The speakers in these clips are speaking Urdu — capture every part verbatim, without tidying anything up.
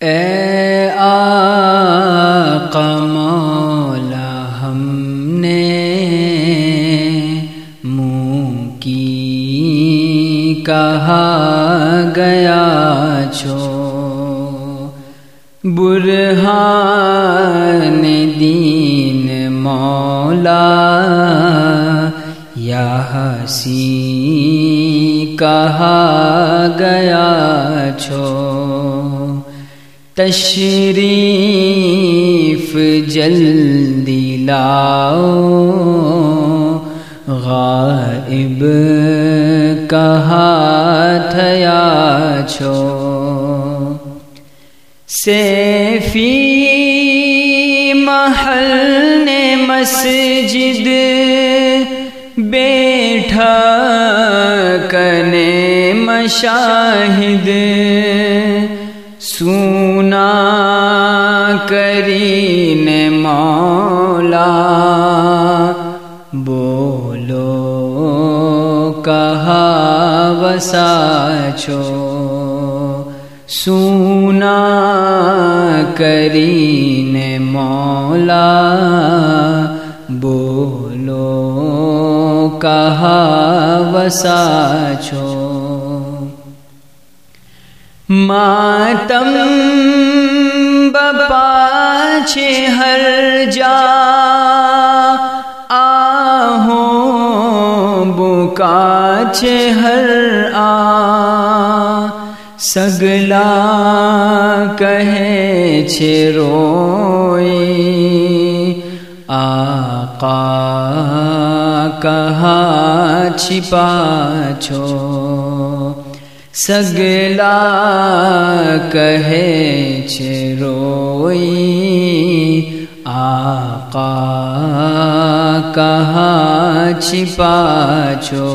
اے آقا مولا ہم نے منہ کی کہا گیا چھو برہان دین مولا یا حسین کہا گیا چھو تشریف جلدی لاؤ غائب کہا تھیا چھو سیفی محل نے مسجد بیٹھا کنے مشاہد سونا کرین مولا بولو کہا وسا چھو سونا کرین مولا بولو کہا وسا چھو ماتم بپاچھے ہر جا آہوں بکاچھے ہر آ سگلا کہے چھے روئی آقا کہا چھپا چھو سگلا کہے چھے روئی آقا کہا چھپا چھو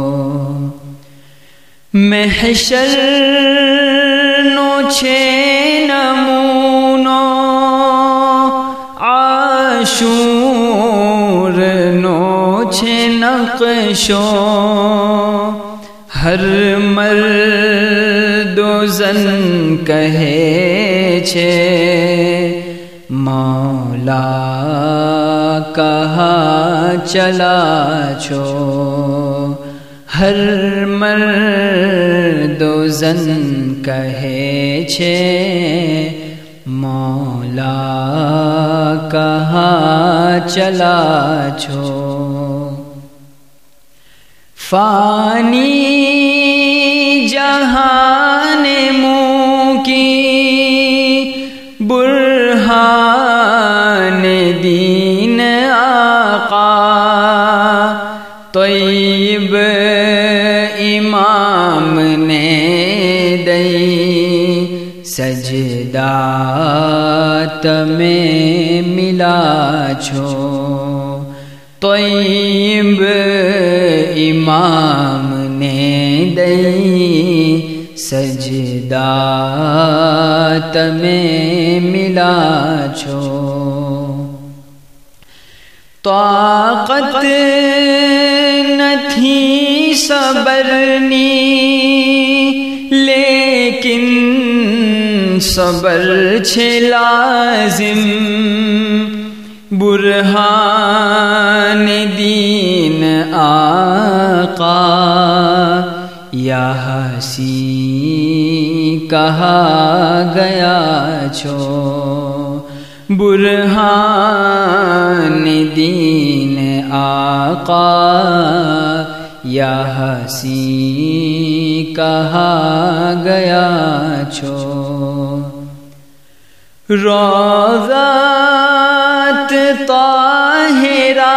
محشر نو چھے نمونو عاشور نو چھے نقشو ہر مرد و زن کہے چھے مولا کہا چلا چھو ہر مرد و زن کہے چھے مولا کہا چلا چھو فانی جہان منہ کی برہان دین آقا طیب امام نے دئی سجدات میں ملا چھو طیب امام نے دئی سجدات میں ملا چھو طاقت نہ تھی صبرنی لیکن صبر چھے لازم برہان دین آقا یا حسین کہا گیا چھو برہان دین آقا یا حسین کہا گیا چھو روضات طاہرہ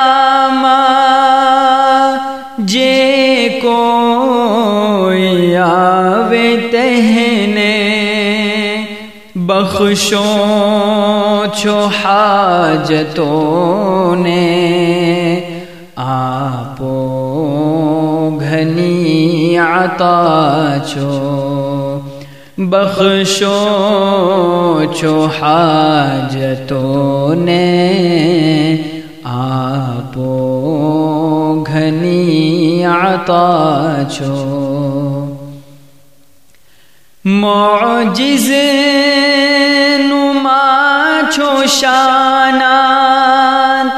ماں جے کوئی آوے تہنے بخشو چھو حاجتوں نے آپو گھنی عطا چھو بخشو چھو حاجتوں نے آپو گھنی عطا چھو معجز نما چھو شانات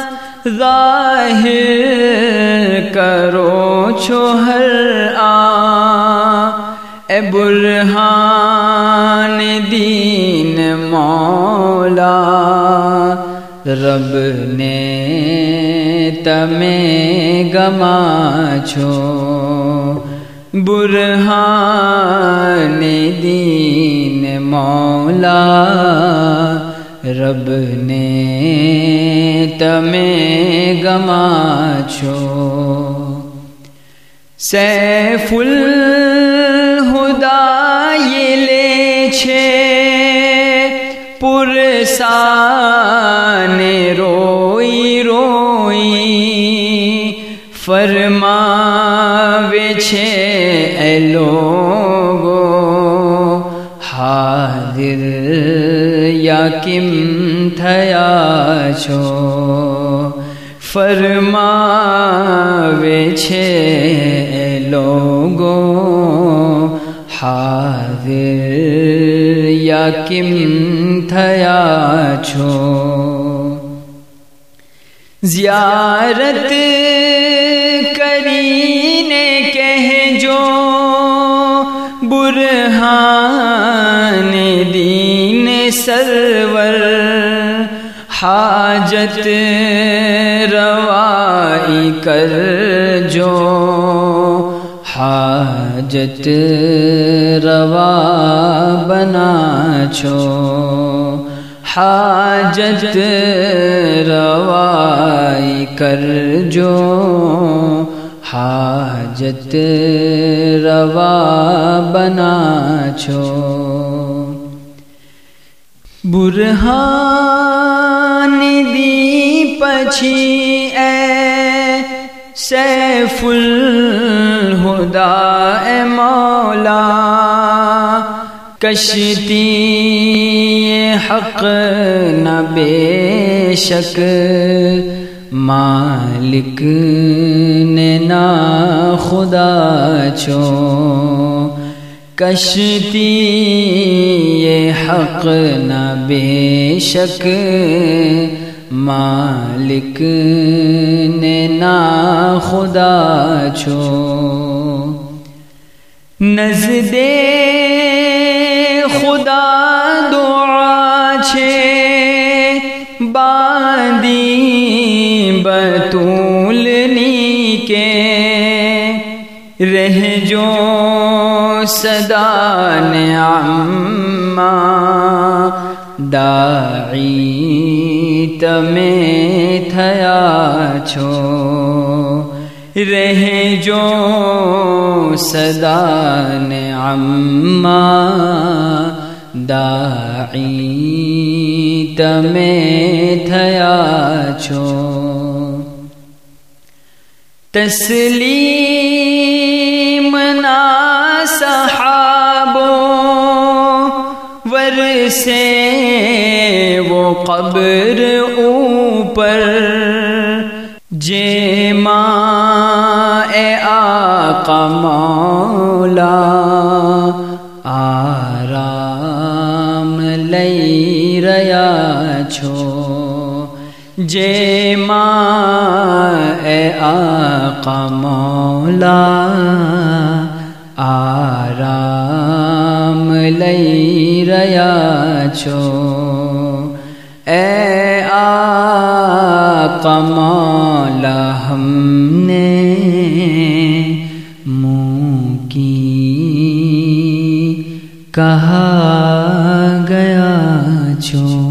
ظاہر کرو چھو ہر آن اے برہان دین مولا رب نے تمہیں گما چھو برہان دین مولا رب نے تمہیں گما چھو سیف الہدا یہ لے چھے پرسان روئی روئی فرماوے چھے اے لوگو حاضر یا کم تھیا چھو فرماوے چھے اے لوگو حاضر یا کم تھیا چھو زیارت کرینے کہہ جو برہان دین سرور حاجت روائی کر جو حاجت روا بنا چھو حاجت روائی کر جو حاجت روا بنا چھو برہان دی پچھی اے سیف الہدا اے مولا کشتی حق نہ بے شک مالک نے نا خدا چھو کشتی حق نہ بے شک مالک نے نا خدا چھو نزد خدا دعا چھے باندی بطولنی کے رہ جو صدا نعمہ داعی تمہیں تھیا چھو رہ جو صدا نعمہ داعی تمہیں تھیا چھو تسلیم نا صحابو ورسے وہ قبر اوپر جے ماں اے آقا مولا آرام لئی ریا چھو جے ماں اے آقا مولا آرام لئی ریا چھو اے آقا مولا ہم نے منہ کی کہا گیا چھو